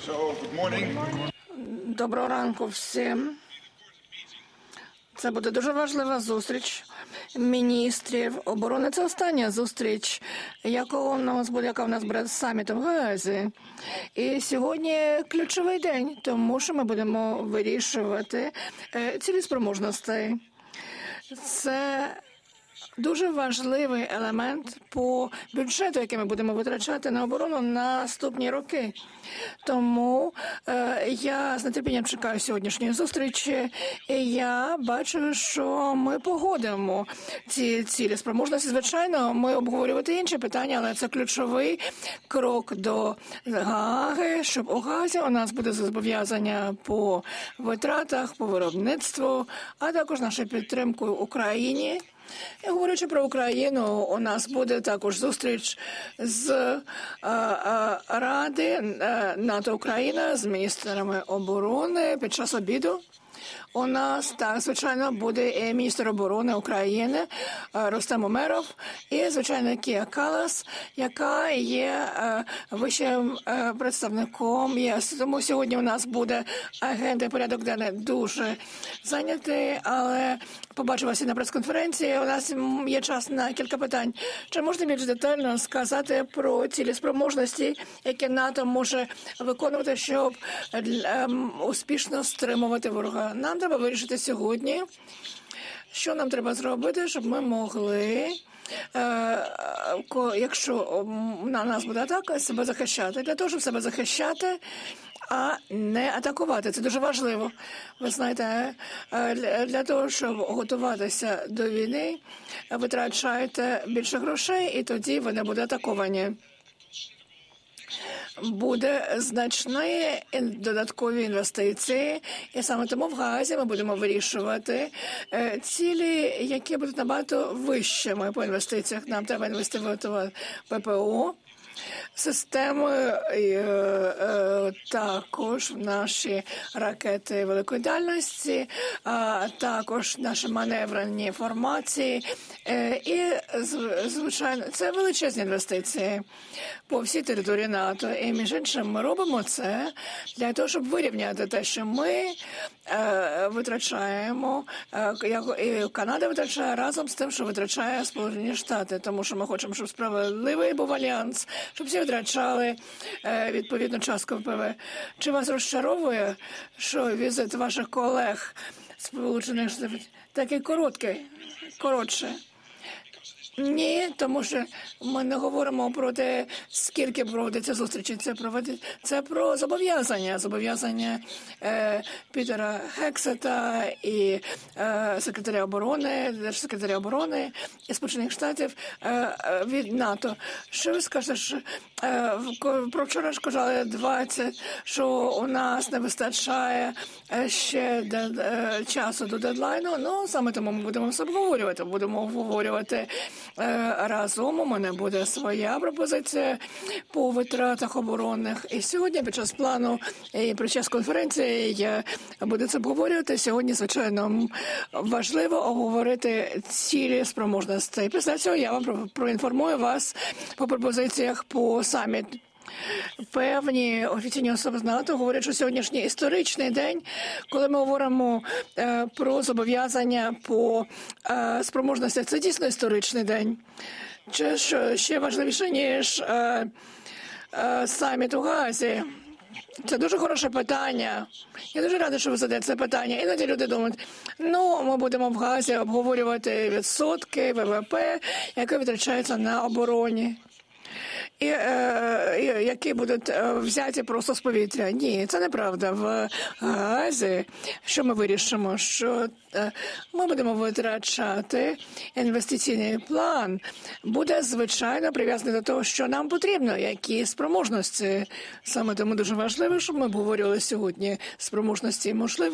Доброго ранку всім. Це буде дуже важлива зустріч міністрів оборони. Це остання зустріч, яка у нас буде з самітом в Гаазі. І сьогодні ключовий день, тому що ми будемо вирішувати цілі спроможностей. Це дуже важливий елемент по бюджету, який ми будемо витрачати на оборону на наступні роки. Тому я з нетерпінням чекаю сьогоднішньої зустрічі, і я бачу, що ми погодимо ці цілі спроможності. Звичайно, ми обговорювати інші питання, але це ключовий крок до Гааги, щоб у Гаазі у нас буде зобов'язання по витратах, по виробництву, а також нашою підтримкою Україні. І говорячи про Україну, у нас буде також зустріч з Ради НАТО-Україна, з міністрами оборони під час обіду. У нас, так, звичайно, буде і міністр оборони України Рустем Умеров і, звичайно, Кія Калас, яка є вищим представником ЄС. Тому сьогодні у нас буде агenda і порядок денний дуже зайнятий, але побачилася на прес-конференції. У нас є час на кілька питань. Чи можна більш детально сказати про цілі спроможності, які НАТО може виконувати, щоб успішно стримувати ворога? Нам треба вирішити сьогодні, що нам треба зробити, щоб ми могли, якщо на нас буде атака, себе захищати. Для того, щоб себе захищати, а не атакувати. Це дуже важливо. Ви знаєте, для того, щоб готуватися до війни, витрачаєте більше грошей, і тоді ви не будете атаковані. Буде значні додаткові інвестиції, і саме тому в Гаазі ми будемо вирішувати цілі, які будуть набагато вищими по інвестиціях. Нам треба інвестувати в ППО, системи, також наші ракети великої дальності, також наші маневрені формації. І, звичайно, це величезні інвестиції по всій території НАТО. І, між іншим, ми робимо це для того, щоб вирівняти те, що ми витрачаємо, і Канада витрачає разом з тим, що витрачає Сполучені Штати. Тому що ми хочемо, щоб справедливий був альянс, щоб всі витрачали відповідну частку ВПВ. Чи вас розчаровує, що візит ваших колег Сполучених Штатів такий коротше? Ні, тому що ми не говоримо про те, скільки проводиться зустрічі. Це про зобов'язання Пітера Гексета і секретаря оборони, держсекретаря оборони і Сполучених Штатів від НАТО. Що ви скажете, про вчора ж казали 20, що у нас не вистачає ще часу до дедлайну. Ну, саме тому ми будемо все обговорювати. Будемо обговорювати разом. У мене буде своя пропозиція по витратах оборонних. І сьогодні під час плану і під час конференції я буду це обговорювати. Сьогодні, звичайно, важливо обговорити цілі спроможності. Після цього я вам проінформую вас по пропозиціях по саміт. Певні офіційні особи з НАТО говорять, що сьогоднішній історичний день, коли ми говоримо про зобов'язання по спроможностях, це дійсно історичний день. Чи що ще важливіше, ніж саміт у Гаазі? Це дуже хороше питання. Я дуже рада, що ви задаєте це питання. Іноді люди думають, ми будемо в Гаазі обговорювати відсотки ВВП, які витрачаються на обороні. І які будуть взяті просто з повітря. Ні, це неправда. В Гаазі, що ми вирішимо, що ми будемо витрачати інвестиційний план, буде, звичайно, прив'язаний до того, що нам потрібно, які спроможності. Саме тому дуже важливо, щоб ми обговорювали сьогодні спроможності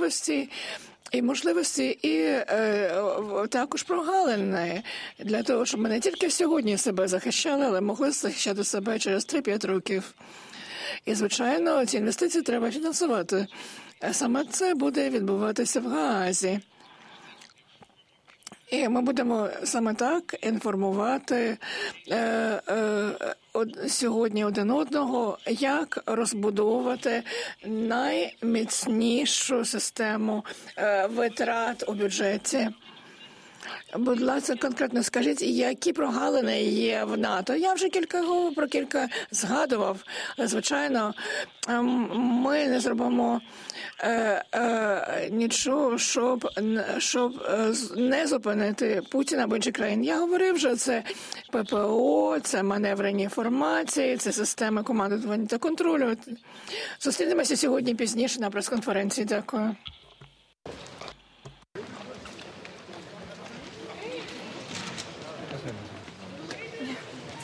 і можливості, і також прогалини для того, щоб ми не тільки сьогодні себе захищали, але могли захищати себе через 3-5 років. І, звичайно, ці інвестиції треба фінансувати. Саме це буде відбуватися в Гаазі. І ми будемо саме так інформувати сьогодні один одного, як розбудовувати найміцнішу систему витрат у бюджеті. Будь ласка, конкретно скажіть, які прогалини є в НАТО? Я вже про кілька згадував. Звичайно, ми не зробимо нічого, щоб не зупинити Путіна або інших країн. Я говорив вже, це ППО, це маневрені формації, це системи командування та контролю. Зустрінемося сьогодні пізніше на прес-конференції. Дякую.